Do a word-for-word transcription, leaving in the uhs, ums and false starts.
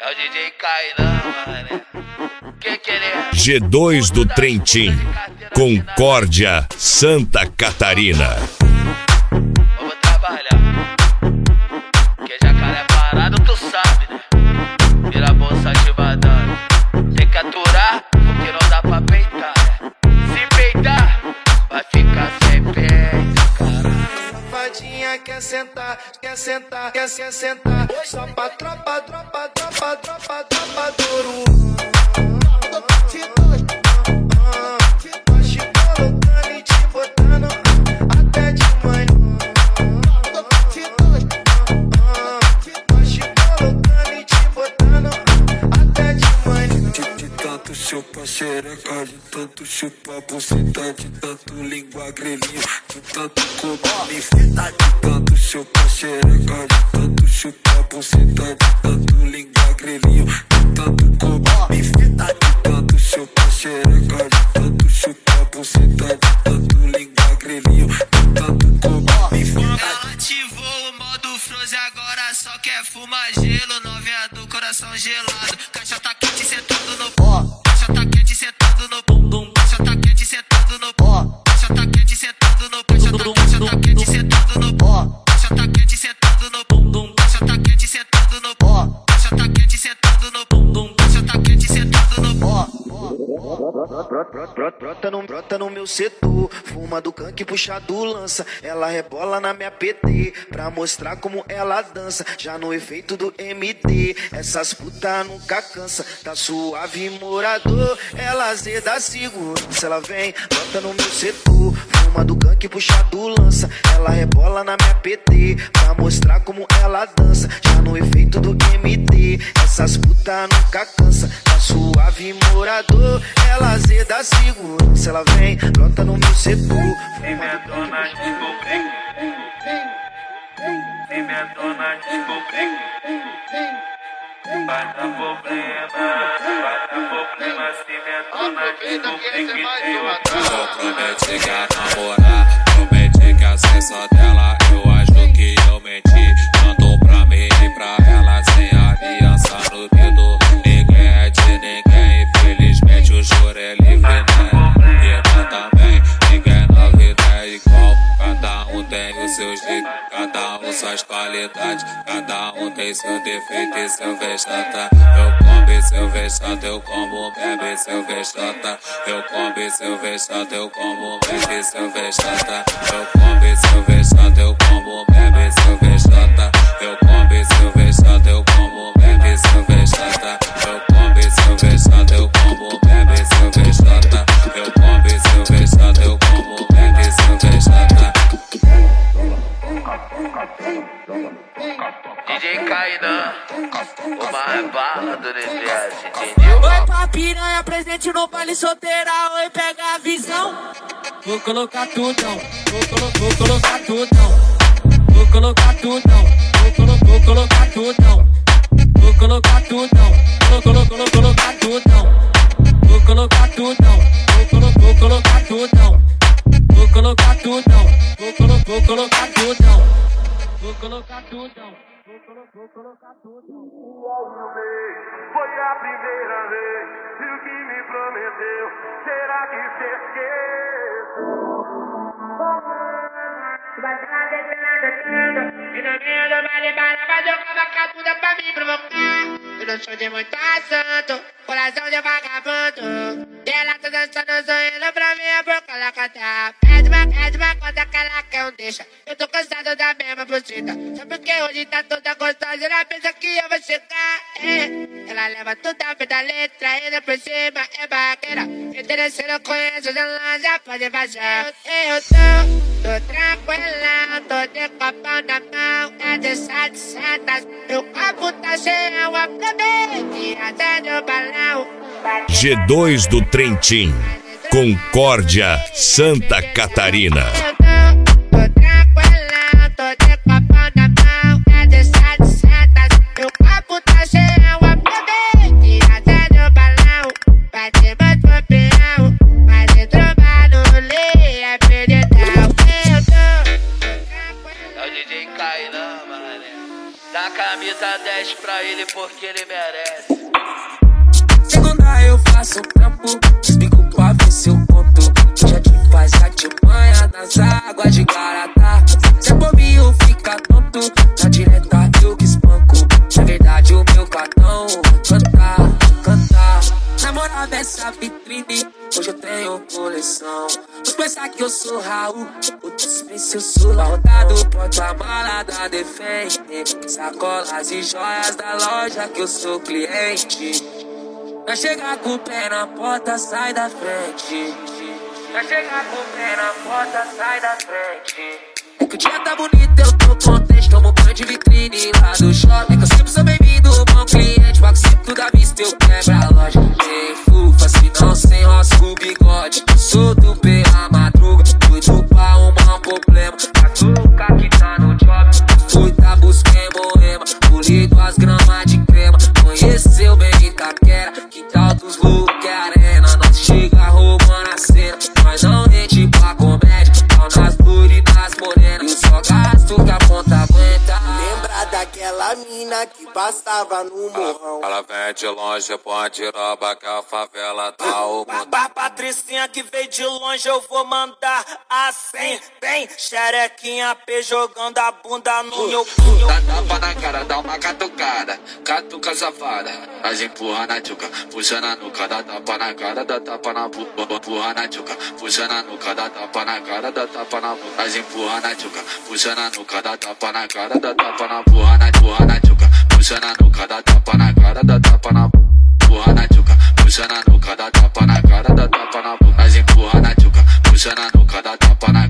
É o D J Kainan, mano. Que que ele é? G dois do Trentin, Concórdia, Santa Catarina. Vamos trabalhar. Que jacaré parado, tu sabe, né? Vira a bolsa de badana. Tem que aturar, porque não dá pra peitar, né? Se peitar, vai ficar sem peito, caralho. Safadinha quer sentar, quer sentar, quer se sentar. Só pra tropa, tropa, tropa, tropa, tropa duro. Te colocando e te botando até de manhã. Te colocando e te botando até de manhã. De tanto chupa xereca, de tanto chupa buceta, de tanto língua grelhinho, de tanto comer me fita, de tanto chupa xereca, de tanto chupa buceta, de tanto língua grelhinho, de tanto comer me fita, de tanto chupa xereca, de tanto chupa buceta, de tanto língua grelhinho, de tanto comer me fita. Ela ativou o modo froze, agora só quer fumar gelo. Novinha do coração gelado, caixa tá quente sentando no pó. Caixa tá quente sentando no bumbum. Caixa tá quente sentando no pó. Caixa tá quente sentando no caixa tá, caixa tá quente sentando no pó. Caixa tá quente sentando no bumbum. Caixa tá quente sentando no pó. Caixa tá quente sentando no bumbum. Caixa tá quente sentando no pó. Brota no, brota no meu setor, fuma do canque, puxa do lança. Ela rebola na minha P T, pra mostrar como ela dança. Já no efeito do M D, essas putas nunca cansa. Tá suave morador, ela zeda segurança. Ela vem, brota no meu setor, fuma do canque, puxa do lança. Ela rebola na minha P T, pra mostrar como ela dança. Já no efeito do M D, essas putas nunca cansa. Tá suave morador, ela zeda segurança. Ela vem, brota no meu setor. Vem minha dona descobrir. Vem minha dona descobrir. Vai dar problema, vai dar problema se minha dona descobrir que tem outra. Eu prometi que ia namorar, prometi que a sensação dela, eu acho que eu menti. Tanto pra mim e pra ela, sem aliança no dedo. Ninguém é de ninguém, infelizmente o choro é livre, né? E não também, ninguém na vida é igual. Cada um tem o seu jeito, cada um suas qualidades. Cada um tem seu defeito e seu vexata. Eu como seu vexata, eu como bebe seu vexata. Eu como seu vexata, eu como bebe seu vexata. Eu como seu vexata, eu como bebe seu vexata. Eu como seu vexata, eu como bebe seu vexata. Eu como seu vexata, eu como bebe seu vexata. Eu como seu vexata, eu como bebe seu vexata. D J Kainan, o mais bala do universo, entendeu? Oi pra piranha, presente no baile solteira. Oi, pega a visão. Vou colocar tudão, vou, colo vou colocar tudão. Vou colocar tudão, vou, colo vou colocar tudão. Vou colocar tudão, vou, colo colo colocar tudão. Vou colocar tudão, vou, colo vou colocar tudão. Vou colocar tudão, vou, colo vou colocar tudão. Vou colocar tudão, vou, colo vou colocar tudão. Foi a primeira vez e o que me prometeu, será que se esqueceu? E no meio do baile para mas eu colocar tudo pra me provocar. Eu não sou de muito assunto, coração de vagabundo. E ela tá dançando, sorrindo pra mim, a boca ela canta. Pede uma, pede uma conta que ela quer um deixa. Eu tô cansado da mesma buceta. Só porque hoje tá toda gostosa, ela pensa que eu vou chegar. É. Ela leva tudo ao pé da letra, ainda por cima é barraqueira. Interessante, eu conheço, ela já pode vazar. Eu tô, tô tranquila, tô de copão na mão. É de sete setas, meu copo tá cheio, a bebê, que até no balão. G dois do Trentin, Concórdia, Santa Catarina. Tô tranquila, tô de copão na mão. É de sete setas, meu copo tá cheio, a bebê, que até no balão. Bate mais pro peão, mas entrou no lê, é perdidão. Eu tô, tô tranquila. É o D J Kainan, mano. Dá camisa dez pra ele porque ele merece. Segunda eu faço um trampo, explico pra ver se eu conto. Já te faz a te banha nas águas de Garatá. Se bobinho fica tonto, na direta eu que espanco. Na verdade o meu cartão cantar, cantar. Namora dessa vitrine, hoje eu tenho coleção. Vou pensar que eu sou Raul, outros pensam eu sou laudado. Porta-mala da Defende, sacolas e joias da loja que eu sou cliente. Vai chegar com o pé na porta, sai da frente. Vai chegar com o pé na porta, sai da frente. É que o dia tá bonito, eu tô contente. Tomo banho de vitrine lá do shopping. É que eu sempre sou bem-vindo, bom cliente. Pago sempre tudo à vista, eu quebro a loja. Tem fufa, se não sem roça o bigode. Solto pela madruga, tudo pra arrumar um problema. Açúcar que tá no job, fui tá busquei Moema. Puli duas gramas de crema, conheceu bem Itaquera. Quintal dos Luke, arena. Nós chega roubando a cena, mas não rende pra comédia. Pau nas duras e nas morenas, eu só gasto que a ponta aguenta. Lembra daquela mina que passava no morrão? Ela vem de longe, pode roubar que a favela tá o mundo. Pra Patricinha que veio de longe eu vou mandar assim. Vem, xerequinha P jogando a bunda no meu cu. Dá tapa na cara, dá uma catucada, catuca safada. Nós empurra na tchuca, puxa na nuca, dá tapa na cara, dá tapa na bunda. Empurra na tchuca, puxa na nuca, dá tapa na cara, dá tapa na bunda. Nós empurra na tchuca, puxa na nuca, dá tapa na cara, dá tapa na bunda. Empurra na, empurra na tchuca, puxa na nuca, dá tapa na cara, dá tapa na bunda. Empurra na tchuca, puxa na nuca, dá tapa na cara, dá tapa na bunda. Nós empurra na tchuca, puxa na nuca, dá tapa na